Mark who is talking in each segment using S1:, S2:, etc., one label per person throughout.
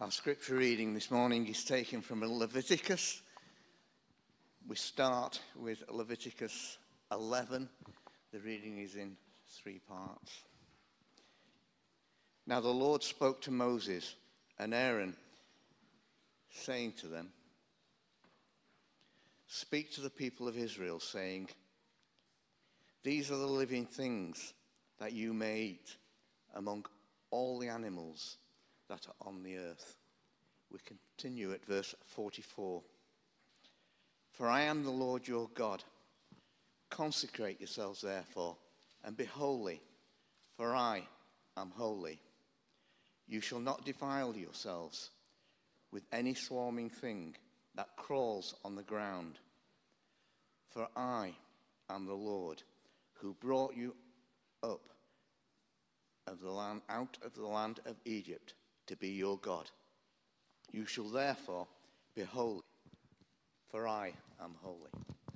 S1: Our scripture reading this morning is taken from Leviticus. We start with Leviticus 11. The reading is in 3 parts. Now the Lord spoke to Moses and Aaron, saying to them, "Speak to the people of Israel, saying, these are the living things that you may eat among all the animals that are on the earth." We continue at verse 44. "For I am the Lord your God. Consecrate yourselves therefore, and be holy, for I am holy. You shall not defile yourselves with any swarming thing that crawls on the ground. For I am the Lord, who brought you up out of the land of Egypt to be your God. You shall therefore be holy, for I am holy."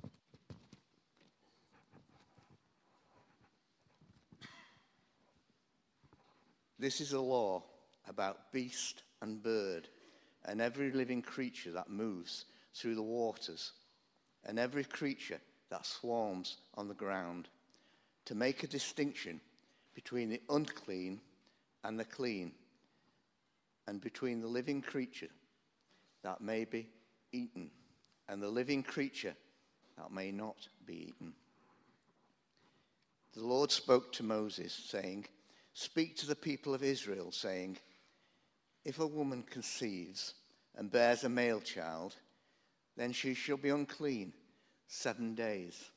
S1: This is a law about beast and bird and every living creature that moves through the waters and every creature that swarms on the ground, to make a distinction between the unclean and the clean, and between the living creature that may be eaten and the living creature that may not be eaten. The Lord spoke to Moses, saying, "Speak to the people of Israel, saying, if a woman conceives and bears a male child, then she shall be unclean 7 days.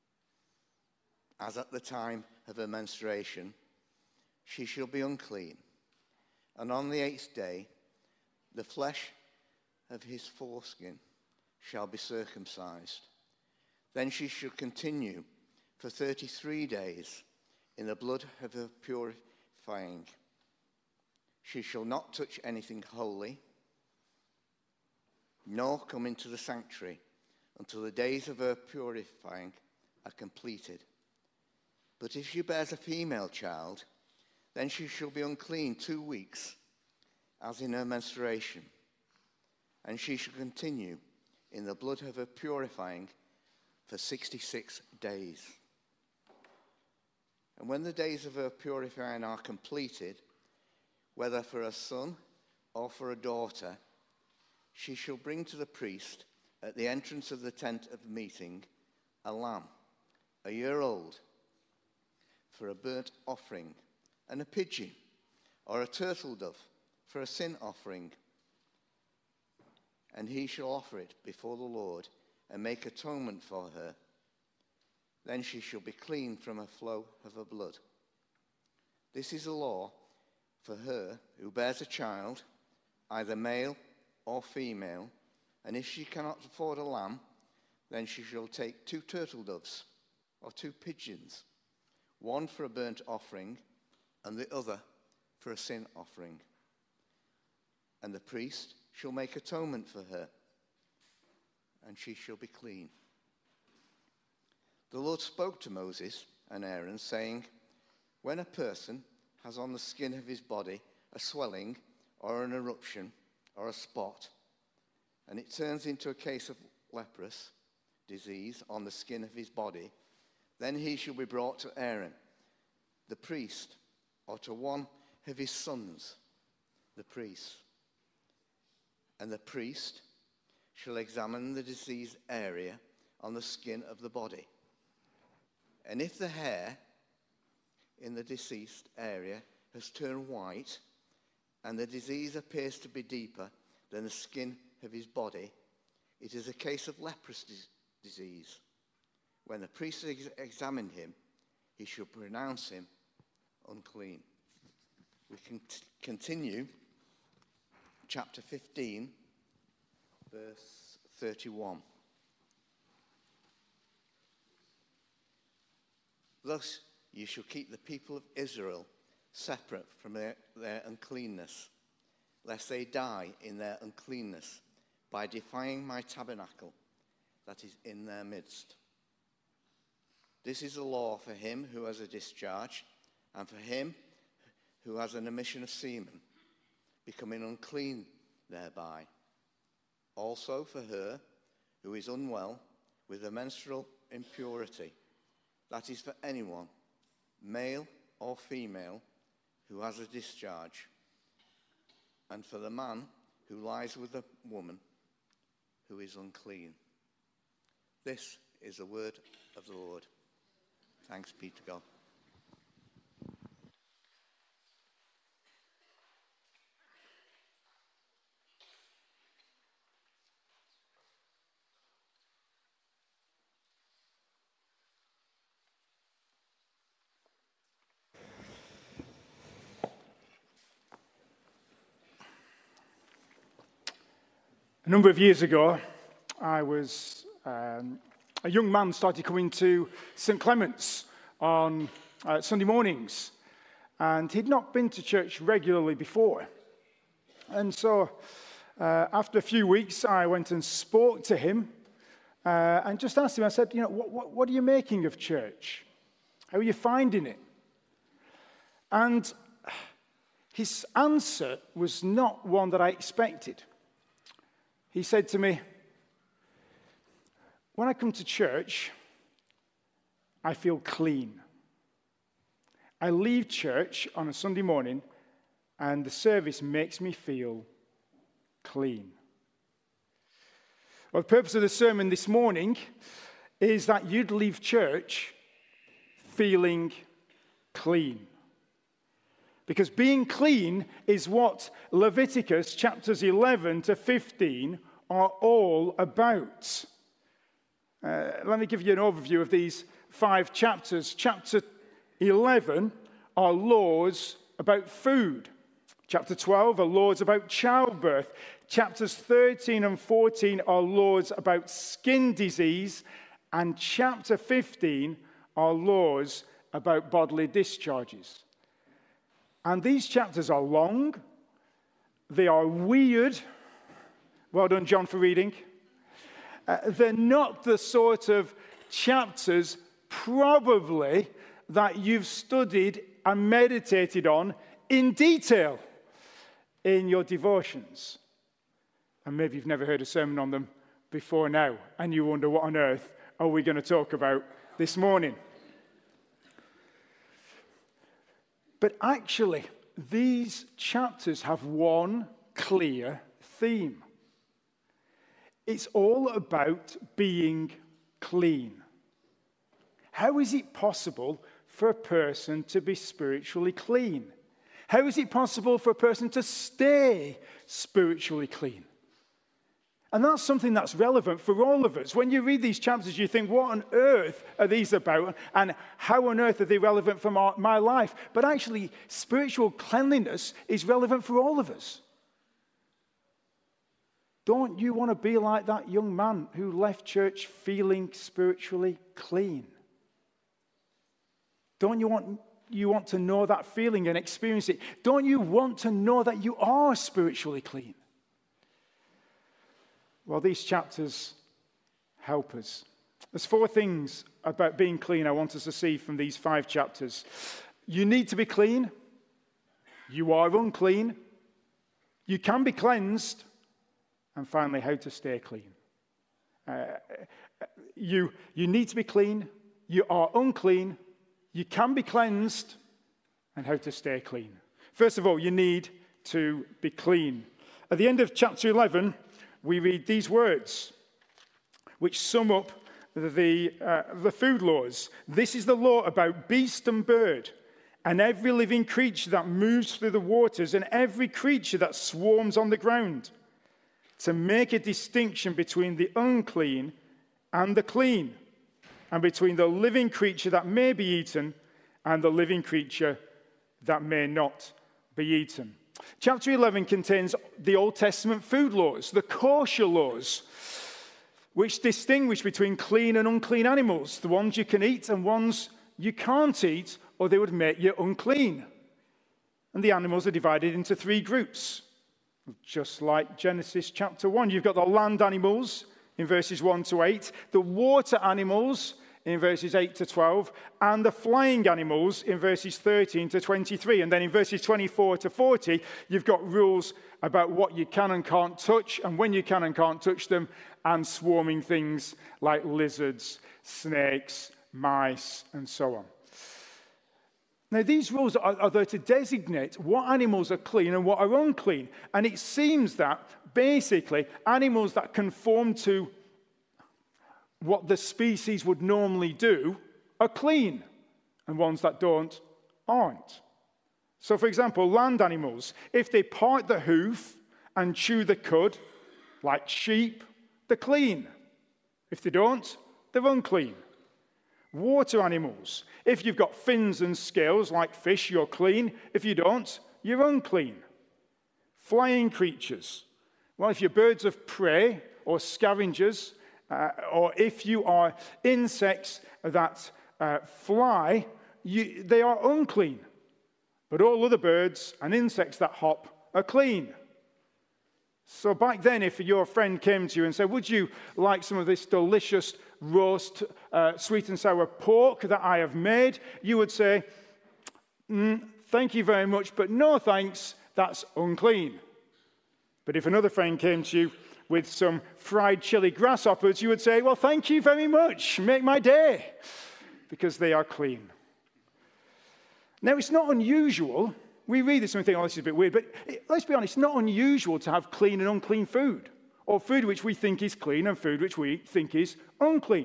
S1: As at the time of her menstruation, she shall be unclean. And on the 8th day, the flesh of his foreskin shall be circumcised. Then she shall continue for 33 days in the blood of her purifying. She shall not touch anything holy, nor come into the sanctuary until the days of her purifying are completed. But if she bears a female child, then she shall be unclean 2 weeks, as in her menstruation, and she shall continue in the blood of her purifying for 66 days. And when the days of her purifying are completed, whether for a son or for a daughter, she shall bring to the priest at the entrance of the tent of meeting a lamb, a year old, for a burnt offering, and a pigeon or a turtle dove for a sin offering. And he shall offer it before the Lord and make atonement for her. Then she shall be clean from a flow of her blood. This is a law for her who bears a child, either male or female, and if she cannot afford a lamb, then she shall take 2 turtle doves or 2 pigeons, one for a burnt offering and the other for a sin offering. And the priest shall make atonement for her, and she shall be clean." The Lord spoke to Moses and Aaron, saying, "When a person has on the skin of his body a swelling or an eruption or a spot, and it turns into a case of leprous disease on the skin of his body, then he shall be brought to Aaron, the priest, or to one of his sons, the priest. And the priest shall examine the diseased area on the skin of the body. And if the hair in the diseased area has turned white, and the disease appears to be deeper than the skin of his body, it is a case of leprous disease. When the priest has examined him, he shall pronounce him unclean." We can continue chapter 15, verse 31. "Thus you shall keep the people of Israel separate from their uncleanness, lest they die in their uncleanness by defying my tabernacle that is in their midst. This is a law for him who has a discharge, and for him who has an emission of semen, becoming unclean thereby. Also for her who is unwell with a menstrual impurity, that is for anyone, male or female, who has a discharge, and for the man who lies with a woman who is unclean. This is the word of the Lord. Thanks be to God.
S2: A number of years ago, I was a young man started coming to St. Clement's on Sunday mornings, and he'd not been to church regularly before. And so after a few weeks, I went and spoke to him and just asked him, I said, what are you making of church? How are you finding it? And his answer was not one that I expected. He said to me, when I come to church, I feel clean. I leave church on a Sunday morning, and the service makes me feel clean. Well, the purpose of the sermon this morning is that you'd leave church feeling clean. Because being clean is what Leviticus chapters 11 to 15 are all about. Let me give you an overview of these 5 chapters. Chapter 11 are laws about food. Chapter 12 are laws about childbirth. Chapters 13 and 14 are laws about skin disease. And chapter 15 are laws about bodily discharges. And these chapters are long, they are weird. Well done, John, for reading. They're not the sort of chapters probably that you've studied and meditated on in detail in your devotions. And maybe you've never heard a sermon on them before now, and you wonder what on earth are we going to talk about this morning. But actually, these chapters have one clear theme. It's all about being clean. How is it possible for a person to be spiritually clean? How is it possible for a person to stay spiritually clean? And that's something that's relevant for all of us. When you read these chapters, you think, what on earth are these about? And how on earth are they relevant for my life? But actually, spiritual cleanliness is relevant for all of us. Don't you want to be like that young man who left church feeling spiritually clean? Don't you want to know that feeling and experience it? Don't you want to know that you are spiritually clean? Well, these chapters help us. There's 4 things about being clean I want us to see from these 5 chapters. You need to be clean. You are unclean. You can be cleansed. And finally, how to stay clean. You need to be clean. You are unclean. You can be cleansed. And how to stay clean. First of all, you need to be clean. At the end of chapter 11, we read these words, which sum up the food laws. This is the law about beast and bird, and every living creature that moves through the waters, and every creature that swarms on the ground, to make a distinction between the unclean and the clean, and between the living creature that may be eaten and the living creature that may not be eaten. Chapter 11 contains the Old Testament food laws, the kosher laws, which distinguish between clean and unclean animals, the ones you can eat and ones you can't eat, or they would make you unclean. And the animals are divided into 3 groups, just like Genesis chapter 1. You've got the land animals in verses 1 to 8, the water animals in verses 8 to 12, and the flying animals in verses 13 to 23. And then in verses 24 to 40, you've got rules about what you can and can't touch, and when you can and can't touch them, and swarming things like lizards, snakes, mice, and so on. Now, these rules are there to designate what animals are clean and what are unclean. And it seems that, basically, animals that conform to what the species would normally do are clean, and ones that don't aren't. So, for example, land animals, if they part the hoof and chew the cud, like sheep, they're clean. If they don't, they're unclean. Water animals, if you've got fins and scales like fish, you're clean. If you don't, you're unclean. Flying creatures, well, if you're birds of prey or scavengers, or if you are insects that fly, they are unclean. But all other birds and insects that hop are clean. So back then, if your friend came to you and said, would you like some of this delicious roast sweet and sour pork that I have made, you would say, thank you very much, but no thanks, that's unclean. But if another friend came to you with some fried chili grasshoppers, you would say, well, thank you very much, make my day, because they are clean. Now, it's not unusual. We read this and we think, oh, this is a bit weird, but let's be honest, it's not unusual to have clean and unclean food, or food which we think is clean and food which we think is unclean.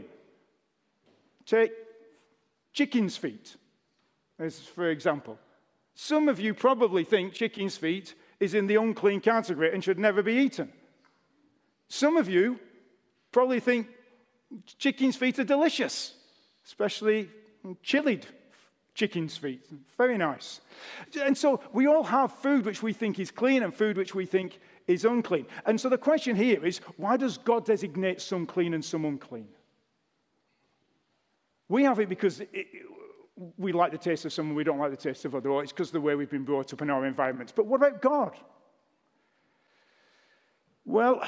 S2: Take chicken's feet, as for example. Some of you probably think chicken's feet is in the unclean category and should never be eaten. Some of you probably think chicken's feet are delicious, especially chilled chicken's feet. Very nice. And so we all have food which we think is clean and food which we think is unclean. And so the question here is, why does God designate some clean and some unclean? We have it because we like the taste of some and we don't like the taste of other, or it's because of the way we've been brought up in our environments. But what about God? Well,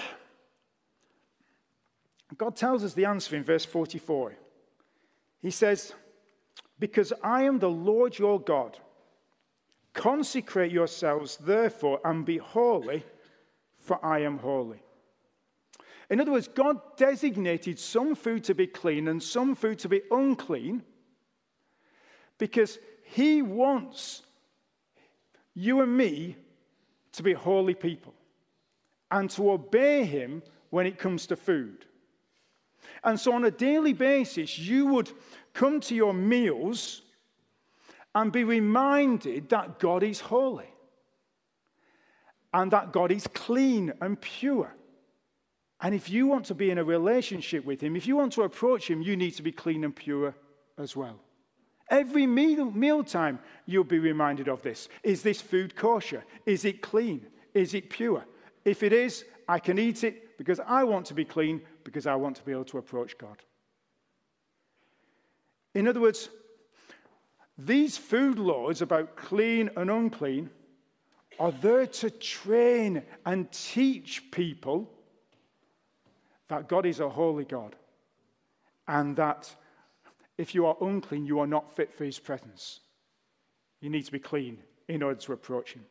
S2: God tells us the answer in verse 44. He says, because I am the Lord your God. Consecrate yourselves, therefore, and be holy, for I am holy. In other words, God designated some food to be clean and some food to be unclean because he wants you and me to be holy people and to obey him when it comes to food. And so on a daily basis, you would come to your meals and be reminded that God is holy and that God is clean and pure. And if you want to be in a relationship with him, if you want to approach him, you need to be clean and pure as well. Every mealtime, you'll be reminded of this. Is this food kosher? Is it clean? Is it pure? If it is, I can eat it because I want to be clean, because I want to be able to approach God. In other words, these food laws about clean and unclean are there to train and teach people that God is a holy God and that if you are unclean, you are not fit for his presence. You need to be clean in order to approach him.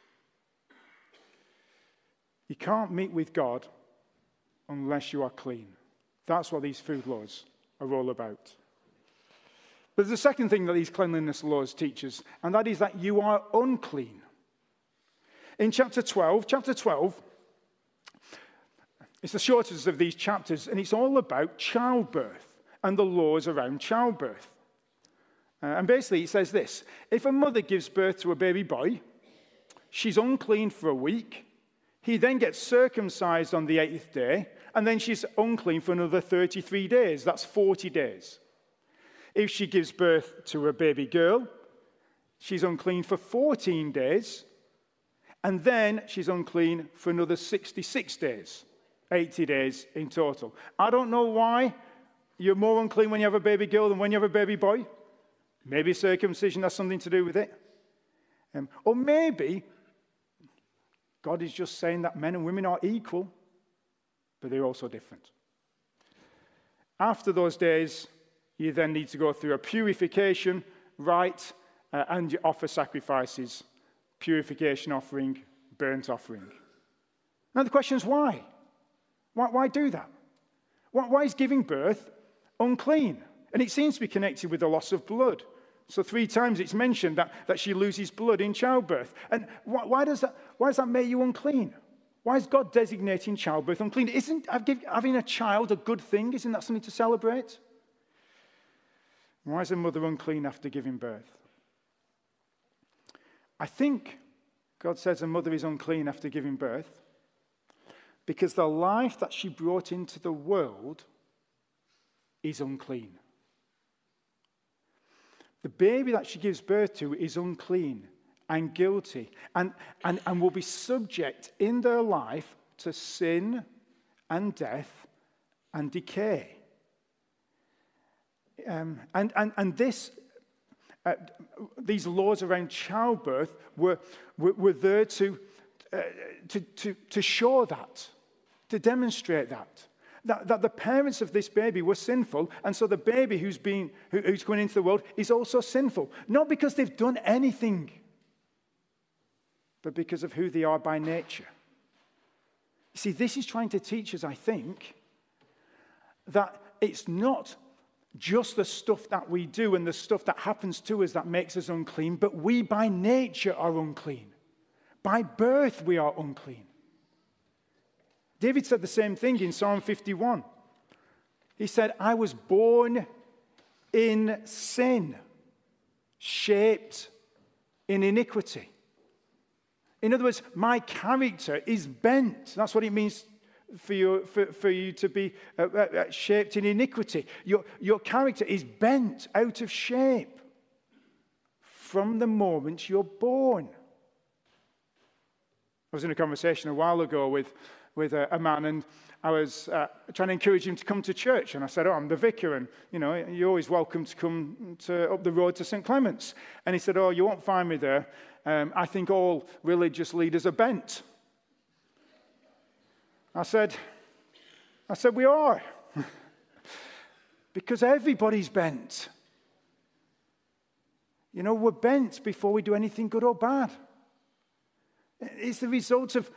S2: You can't meet with God unless you are clean. That's what these food laws are all about. But there's a second thing that these cleanliness laws teach us, and that is that you are unclean. In chapter 12, it's the shortest of these chapters, and it's all about childbirth and the laws around childbirth. And basically it says this: if a mother gives birth to a baby boy, she's unclean for a week. He then gets circumcised on the 8th day, and then she's unclean for another 33 days. That's 40 days. If she gives birth to a baby girl, she's unclean for 14 days, and then she's unclean for another 66 days, 80 days in total. I don't know why you're more unclean when you have a baby girl than when you have a baby boy. Maybe circumcision has something to do with it. Or maybe God is just saying that men and women are equal, but they're also different. After those days, you then need to go through a purification rite and you offer sacrifices, purification offering, burnt offering. Now the question is why? Why do that? Why is giving birth unclean? And it seems to be connected with the loss of blood. So 3 times it's mentioned that she loses blood in childbirth. And why does that make you unclean? Why is God designating childbirth unclean? Isn't having a child a good thing? Isn't that something to celebrate? Why is a mother unclean after giving birth? I think God says a mother is unclean after giving birth because the life that she brought into the world is unclean. The baby that she gives birth to is unclean and guilty and will be subject in their life to sin and death and decay. These laws around childbirth were there to show that, to demonstrate that the parents of this baby were sinful, and so the baby who's going into the world is also sinful. Not because they've done anything, but because of who they are by nature. You see, this is trying to teach us, I think, that it's not just the stuff that we do and the stuff that happens to us that makes us unclean, but we by nature are unclean. By birth we are unclean. David said the same thing in Psalm 51. He said, I was born in sin, shaped in iniquity. In other words, my character is bent. That's what it means for you to be shaped in iniquity. Your character is bent out of shape from the moment you're born. I was in a conversation a while ago with a man, and I was trying to encourage him to come to church. And I said, I'm the vicar, and you're always welcome to come up the road to St. Clement's. And he said, you won't find me there. I think all religious leaders are bent. I said, we are. Because everybody's bent. We're bent before we do anything good or bad. It's the result of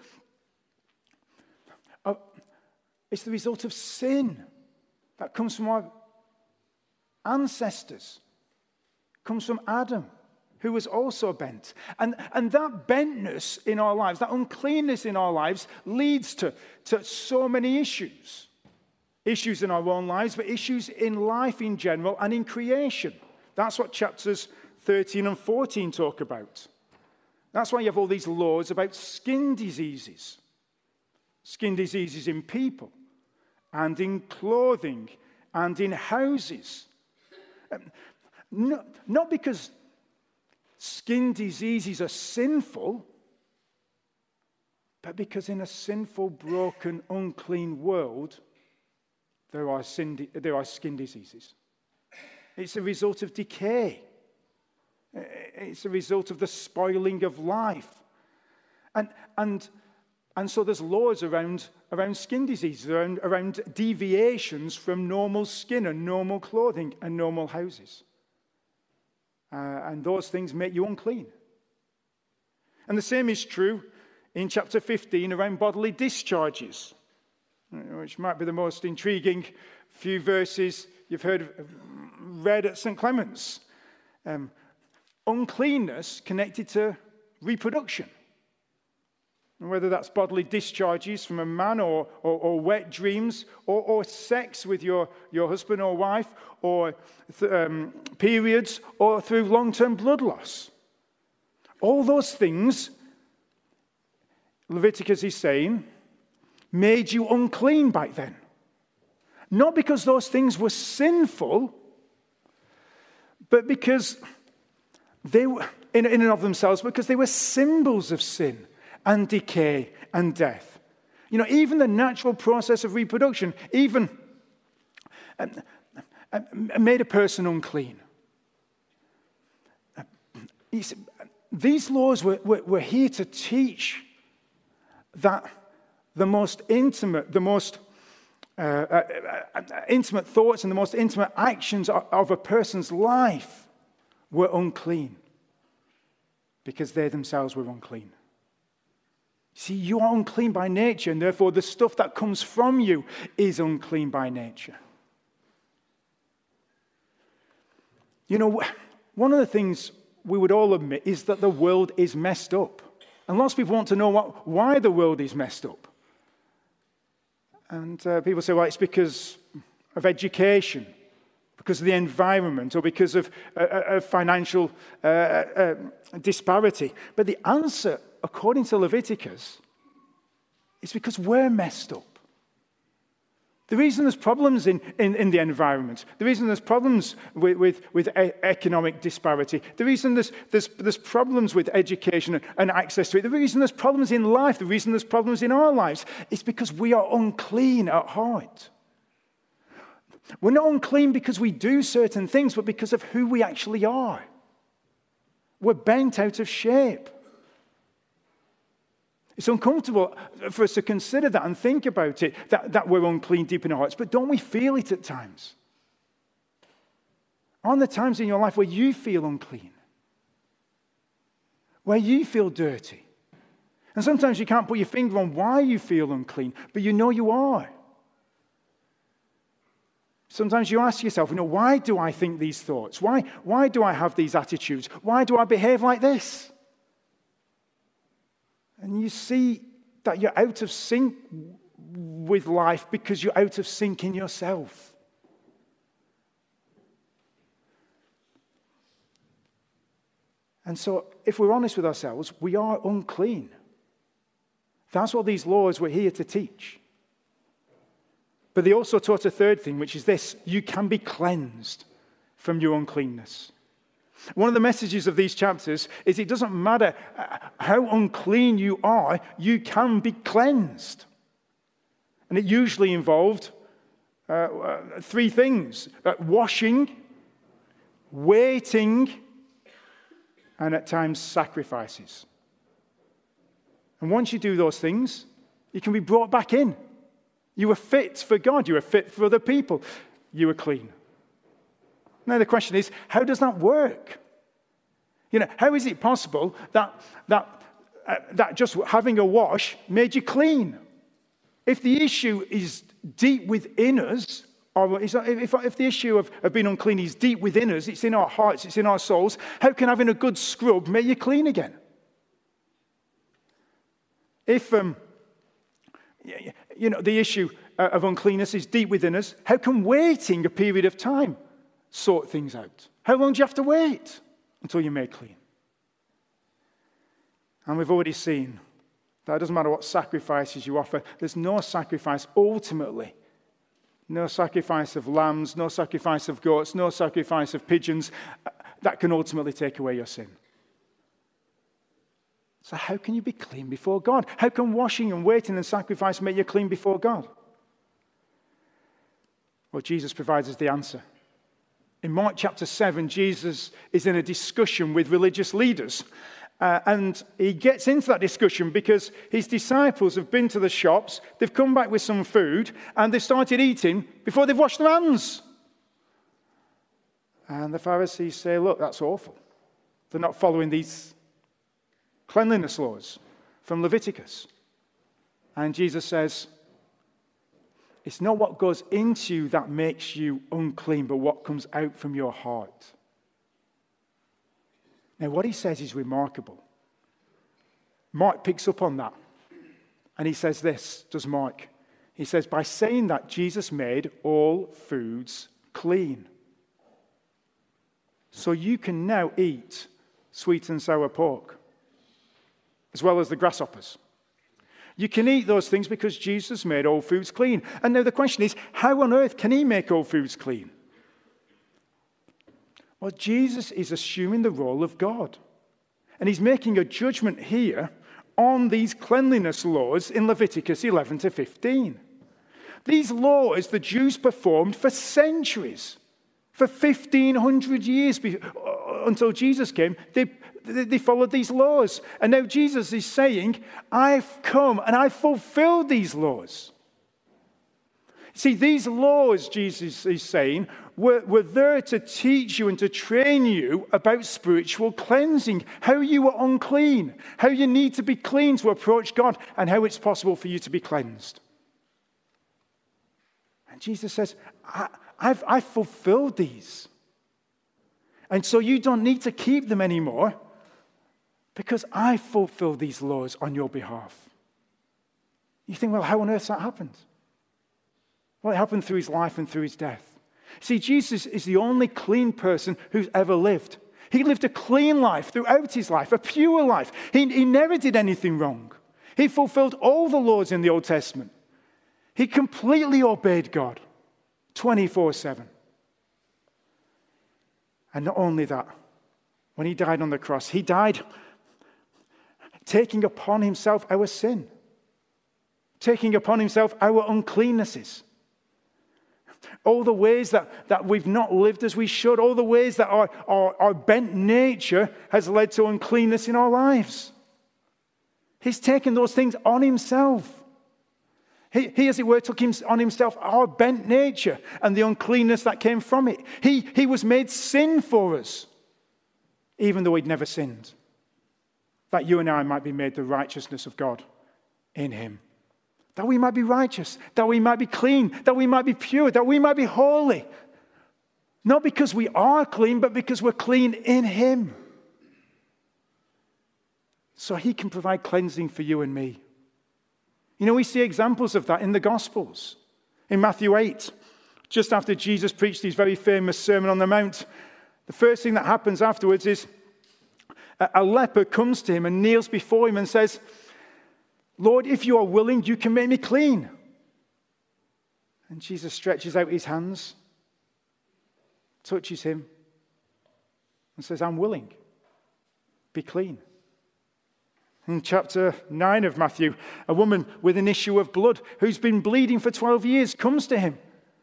S2: sin that comes from our ancestors. Comes from Adam, who was also bent. And that bentness in our lives, that uncleanness in our lives, leads to so many issues. Issues in our own lives, but issues in life in general and in creation. That's what chapters 13 and 14 talk about. That's why you have all these laws about skin diseases. Skin diseases in people, and in clothing, and in houses. Not because skin diseases are sinful, but because in a sinful, broken, unclean world, there are skin diseases. It's a result of decay. It's a result of the spoiling of life. And so there's laws around skin diseases, around deviations from normal skin and normal clothing and normal houses. And those things make you unclean. And the same is true in chapter 15 around bodily discharges, which might be the most intriguing few verses you've read at St. Clement's. Uncleanness connected to reproduction. Whether that's bodily discharges from a man or wet dreams or sex with your husband or wife or periods or through long-term blood loss. All those things, Leviticus is saying, made you unclean back then. Not because those things were sinful, but because they were, in and of themselves, because they were symbols of sin and decay and death. Even the natural process of reproduction even made a person unclean. These laws were here to teach that the most intimate, the most intimate thoughts and the most intimate actions of a person's life were unclean because they themselves were unclean. See, you are unclean by nature, and therefore the stuff that comes from you is unclean by nature. You know, one of the things we would all admit is that the world is messed up. And lots of people want to know why the world is messed up. And people say, well, it's because of education, because of the environment, or because of financial disparity. But the answer, according to Leviticus, is because we're messed up. The reason there's problems in the environment, the reason there's problems with economic disparity, the reason there's problems with education and access to it, the reason there's problems in life, the reason there's problems in our lives, is because we are unclean at heart. We're not unclean because we do certain things, but because of who we actually are. We're bent out of shape. It's uncomfortable for us to consider that and think about it, that we're unclean deep in our hearts. But don't we feel it at times? Aren't there times in your life where you feel unclean? Where you feel dirty? And sometimes you can't put your finger on why you feel unclean, but you know you are. Sometimes you ask yourself, why do I think these thoughts? Why do I have these attitudes? Why do I behave like this? And you see that you're out of sync with life because you're out of sync in yourself. And so, if we're honest with ourselves, we are unclean. That's what these laws were here to teach. But they also taught a third thing, which is this: you can be cleansed from your uncleanness. One of the messages of these chapters is it doesn't matter how unclean you are, you can be cleansed. And it usually involved three things: washing, waiting, and at times sacrifices. And once you do those things, you can be brought back in. You were fit for God. You were fit for other people. You were clean. Now the question is, how does that work? How is it possible that just having a wash made you clean? If the issue is deep within us, or if the issue of being unclean is deep within us, it's in our hearts, it's in our souls, how can having a good scrub make you clean again? If the issue of uncleanness is deep within us, how can waiting a period of time sort things out? How long do you have to wait until you're made clean? And we've already seen that it doesn't matter what sacrifices you offer, there's no sacrifice ultimately. No sacrifice of lambs, no sacrifice of goats, no sacrifice of pigeons that can ultimately take away your sin. So how can you be clean before God? How can washing and waiting and sacrifice make you clean before God? Well, Jesus provides us the answer. In Mark chapter 7, Jesus is in a discussion with religious leaders. And he gets into that discussion because his disciples have been to the shops, they've come back with some food, and they've started eating before they've washed their hands. And the Pharisees say, look, that's awful. They're not following these cleanliness laws from Leviticus. And Jesus says, it's not what goes into you that makes you unclean, but what comes out from your heart. Now, what he says is remarkable. Mark picks up on that. And he says this, does Mark. He says, by saying that, Jesus made all foods clean. So you can now eat sweet and sour pork, as well as the grasshoppers. You can eat those things because Jesus made all foods clean. And now the question is, how on earth can he make all foods clean? Well, Jesus is assuming the role of God. And he's making a judgment here on these cleanliness laws in Leviticus 11 to 15. These laws the Jews performed for centuries. For 1,500 years until Jesus came, they followed these laws. And now Jesus is saying, I've come and I've fulfilled these laws. See, these laws, Jesus is saying, were there to teach you and to train you about spiritual cleansing, how you are unclean, how you need to be clean to approach God, and how it's possible for you to be cleansed. And Jesus says, I've fulfilled these. And so you don't need to keep them anymore because I fulfilled these laws on your behalf. You think, well, how on earth that happened? Well, it happened through his life and through his death. See, Jesus is the only clean person who's ever lived. He lived a clean life throughout his life, a pure life. He never did anything wrong. He fulfilled all the laws in the Old Testament. He completely obeyed God 24/7. And not only that, when he died on the cross, he died taking upon himself our sin, taking upon himself our uncleannesses. All the ways that we've not lived as we should, all the ways that our bent nature has led to uncleanness in our lives. He's taken those things on himself. He, as it were, took on himself our bent nature and the uncleanness that came from it. He was made sin for us, even though he'd never sinned, that you and I might be made the righteousness of God in him. That we might be righteous, that we might be clean, that we might be pure, that we might be holy. Not because we are clean, but because we're clean in him. So he can provide cleansing for you and me. You know, we see examples of that in the Gospels. In Matthew 8, just after Jesus preached his very famous Sermon on the Mount, the first thing that happens afterwards is a leper comes to him and kneels before him and says, Lord, if you are willing, you can make me clean. And Jesus stretches out his hands, touches him, and says, I'm willing. Be clean. In chapter 9 of Matthew, a woman with an issue of blood who's been bleeding for 12 years comes to him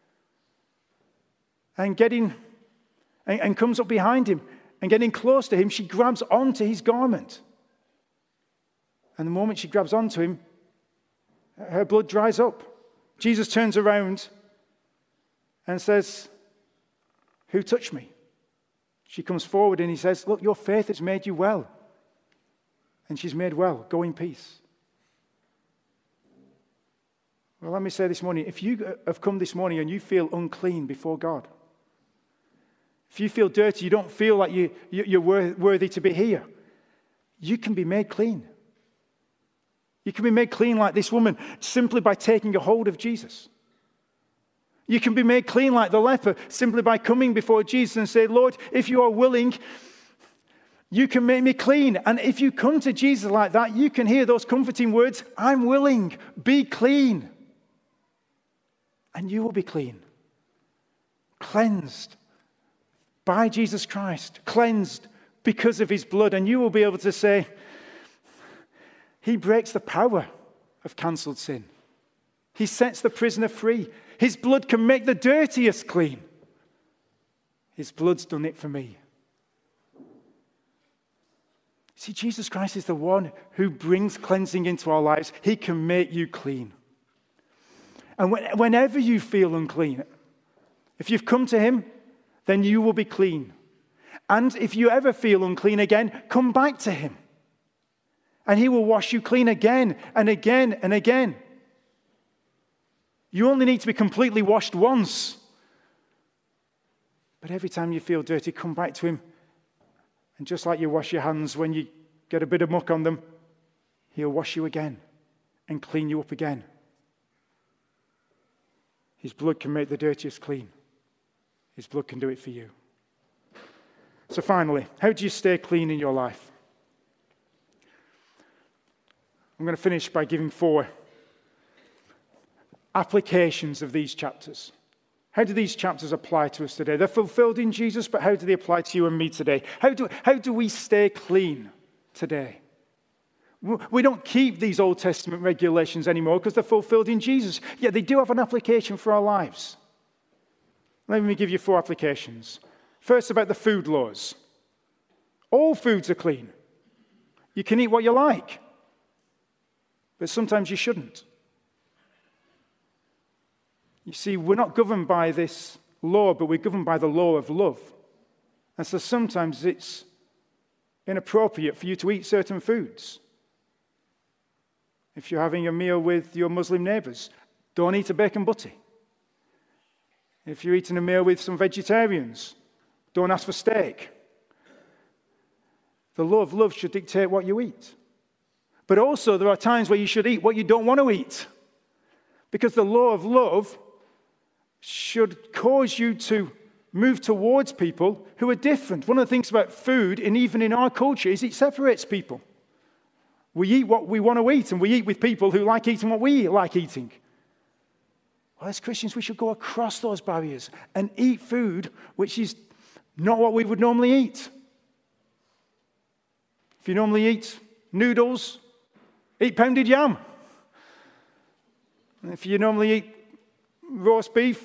S2: and comes up behind him, and getting close to him, she grabs onto his garment. And the moment she grabs onto him, her blood dries up. Jesus turns around and says, who touched me? She comes forward and he says, look, your faith has made you well. And she's made well. Go in peace. Well, let me say this morning, if you have come this morning and you feel unclean before God, if you feel dirty, you don't feel like you're worthy to be here, you can be made clean. You can be made clean like this woman simply by taking a hold of Jesus. You can be made clean like the leper simply by coming before Jesus and say, Lord, if you are willing, you can make me clean. And if you come to Jesus like that, you can hear those comforting words, I'm willing, be clean. And you will be clean. Cleansed by Jesus Christ. Cleansed because of his blood. And you will be able to say, he breaks the power of cancelled sin. He sets the prisoner free. His blood can make the dirtiest clean. His blood's done it for me. See, Jesus Christ is the one who brings cleansing into our lives. He can make you clean. And whenever you feel unclean, if you've come to him, then you will be clean. And if you ever feel unclean again, come back to him. And he will wash you clean again and again and again. You only need to be completely washed once. But every time you feel dirty, come back to him. And just like you wash your hands when you get a bit of muck on them, he'll wash you again and clean you up again. His blood can make the dirtiest clean. His blood can do it for you. So finally, how do you stay clean in your life? I'm going to finish by giving 4 applications of these chapters. How do these chapters apply to us today? They're fulfilled in Jesus, but how do they apply to you and me today? How do we stay clean today? We don't keep these Old Testament regulations anymore because they're fulfilled in Jesus. Yet they do have an application for our lives. Let me give you 4 applications. First, about the food laws. All foods are clean. You can eat what you like, but sometimes you shouldn't. You see, we're not governed by this law, but we're governed by the law of love. And so sometimes it's inappropriate for you to eat certain foods. If you're having a meal with your Muslim neighbors, don't eat a bacon butty. If you're eating a meal with some vegetarians, don't ask for steak. The law of love should dictate what you eat. But also there are times where you should eat what you don't want to eat. Because the law of love should cause you to move towards people who are different. One of the things about food, and even in our culture, is it separates people. We eat what we want to eat, and we eat with people who like eating what we like eating. Well, as Christians, we should go across those barriers and eat food which is not what we would normally eat. If you normally eat noodles, eat pounded yam. And if you normally eat roast beef,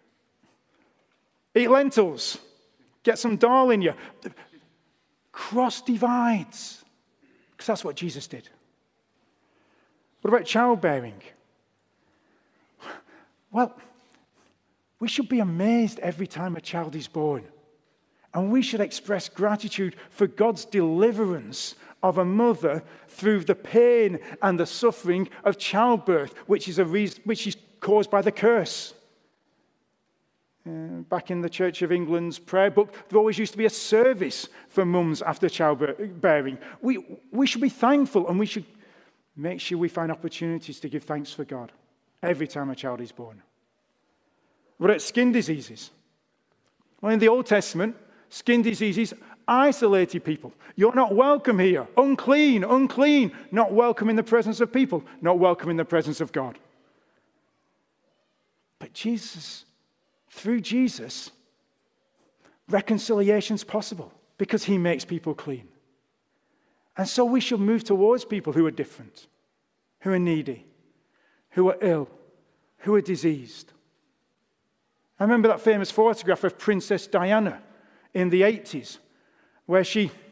S2: eat lentils. Get some dal in you. Cross divides. Because that's what Jesus did. What about childbearing? Well, we should be amazed every time a child is born. And we should express gratitude for God's deliverance of a mother through the pain and the suffering of childbirth, which is caused by the curse. Back in the Church of England's prayer book, there always used to be a service for mums after childbearing. We should be thankful, and we should make sure we find opportunities to give thanks for God every time a child is born. What about skin diseases? Well, in the Old Testament, skin diseases isolated people. You're not welcome here. Unclean, unclean. Not welcome in the presence of people. Not welcome in the presence of God. But through Jesus, reconciliation's possible because he makes people clean. And so we should move towards people who are different, who are needy, who are ill, who are diseased. I remember that famous photograph of Princess Diana in the 80s, where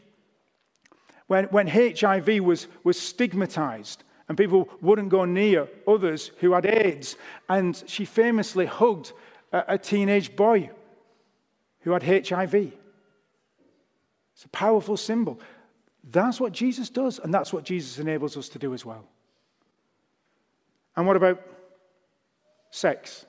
S2: when HIV was stigmatized and people wouldn't go near others who had AIDS, and she famously hugged a teenage boy who had HIV. It's a powerful symbol. That's what Jesus does, and that's what Jesus enables us to do as well. And what about sex?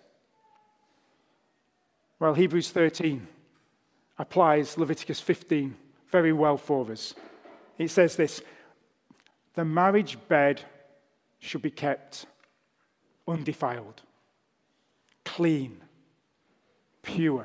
S2: Well, Hebrews 13 applies Leviticus 15 very well for us. It says this: the marriage bed should be kept undefiled, clean, pure.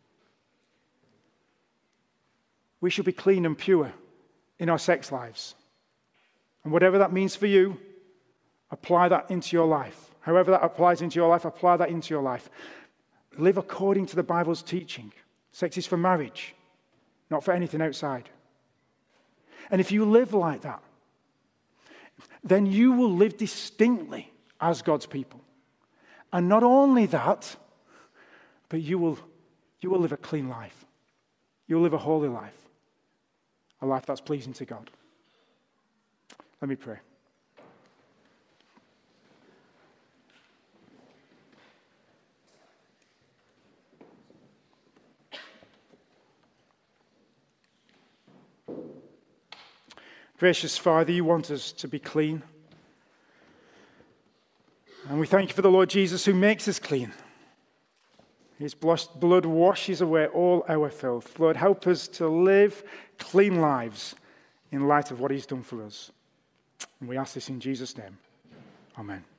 S2: We should be clean and pure in our sex lives. And whatever that means for you, apply that into your life. However that applies into your life, apply that into your life. Live according to the Bible's teaching. Sex is for marriage, not for anything outside. And if you live like that, then you will live distinctly as God's people. And not only that, but you will live a clean life. You'll live a holy life. A life that's pleasing to God. Let me pray. Gracious Father, you want us to be clean. And we thank you for the Lord Jesus who makes us clean. His blood washes away all our filth. Lord, help us to live clean lives in light of what he's done for us. And we ask this in Jesus' name. Amen.